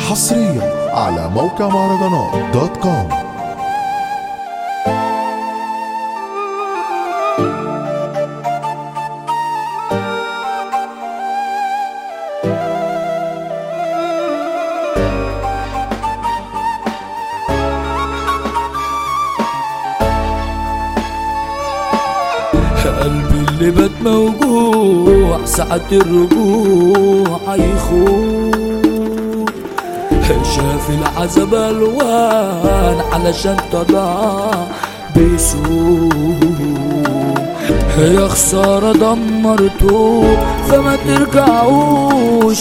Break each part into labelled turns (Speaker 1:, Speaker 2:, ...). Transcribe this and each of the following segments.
Speaker 1: حصريا على موقع مهرجانات دوت كوم.
Speaker 2: قلبي اللي بات موجوع ساعة الرجوع هيخون، شاف العذاب الوان علشان طلع بيسوق. يا خسارة دمرتوه فما ترجعوش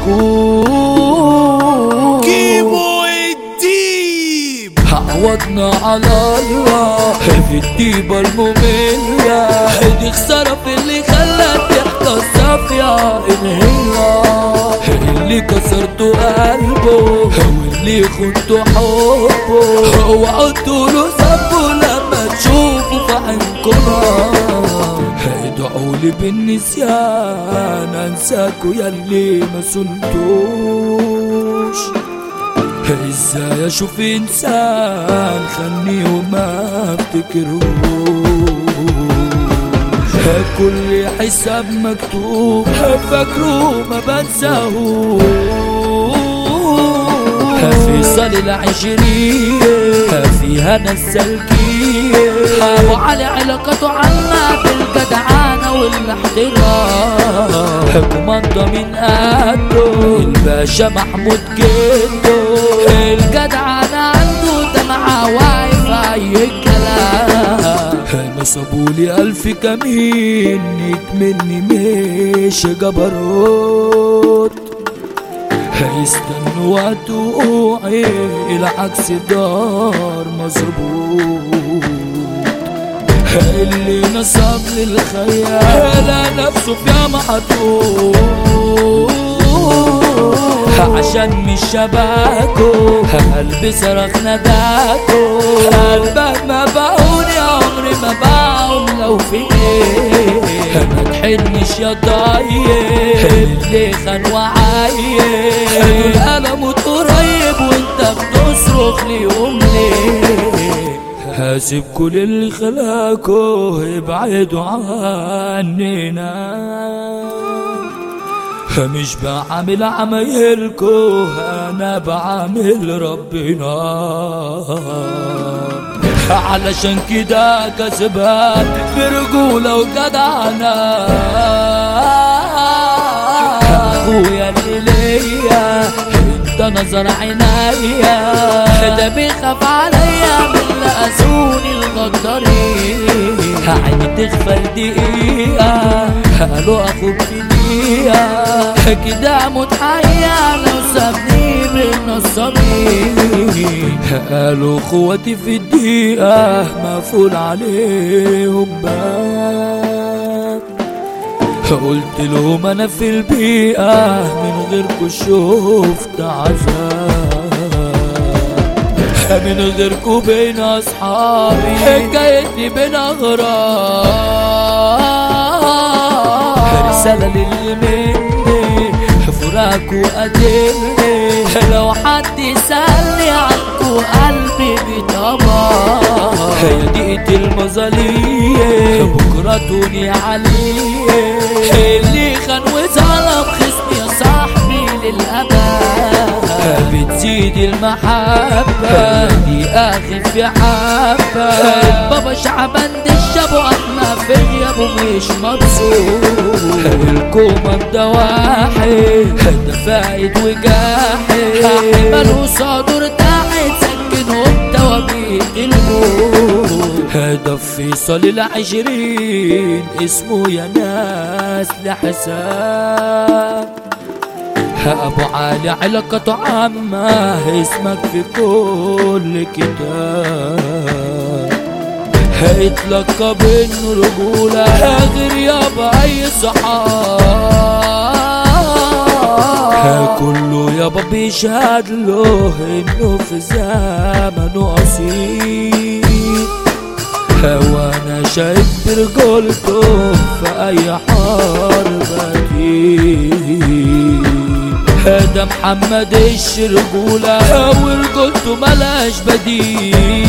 Speaker 2: تشكوه.
Speaker 3: كيمو الديب
Speaker 2: عوضنا على الله في الديبة المملة، دي خسارة في اللي خلت تحت الصافية إن هي اللي كسرتوا قلبه واللي خنتوا حبه وقعدتوا له سبه لما تشوفوا في عينكم. ادعولي بالنسيان انساكوا ياللي ما صنتوش. ازاي اشوف انسان خني وما افتكرهوش. كل حساب مكتوب فاكره ما بنساهوش. في صال العشرين فيها ناس سالكين حابوا على علاقته عنا بالجدعانة والاحترام. كوماندا من قده الباشا محمود جده، الجدعانة عنده ده معاه واقف أي كلام. نصبولي 1000 كمين مني مش جبروت. هيستنوا وقت وقوعي العكس دار مظبوط. اللي نصب للخيال نفسه في محطوط. عشان مش شباكو قلبي صرخ نداكو. قلبك ما باعوني عمري ما باعهم لو في ايه. ما تحنش يا طيب اللي خان وعايب. انا موت قريب وانت بتصرخ ليهم ليه. هاسيب كل اللي خلاكو ابعدوا عننا. مش بعمل عمايلكو انا بعمل ربنا. علشان كده كسبان برجولة وجدعنة. اخويا اللي ليا انت نظر عينيا. ده بيخاف عليا من لقاسوني الغدارين. عيني تغفل دقيقة قالوا اخوك في دقيقة كده متحيا لو سابني بالنصابين. قالوا اخواتي في الدقيقة مقفول عليهم باب. قلت لهم انا في البيئة من غيركوا شفت عذاب. من غيركوا بين اصحابي حكايتي بين اغراب. رسالة للي مني فراق وقتلني. لو حد يسألني عنكو قلبي بيطبع. هي دقيقة المظالية بكرة توني عليه. اللي خان وظلم خصمي يا صاحبي للأبد. بتزيد المحبة دي آخر في حبة. بابا شعبان الشابو أما في غيابه مش مبسوط. الكوماندا واحد ده فايد وجاحد. ماله صدور تحت سكنهم توابيت الموت. هدف في صال العشرين اسمه يا ناس لحساب. ابو علي علاقته عامة اسمك في كل كتاب. هيتلقب انه رجولة غير يابا اي صحاب. كله يابا بيشهد له انه في زمنه اصيل. وانا شايف برجولته في اي حرب اكيد. ده محمد الشرجولة ورجولته ملهاش بديل.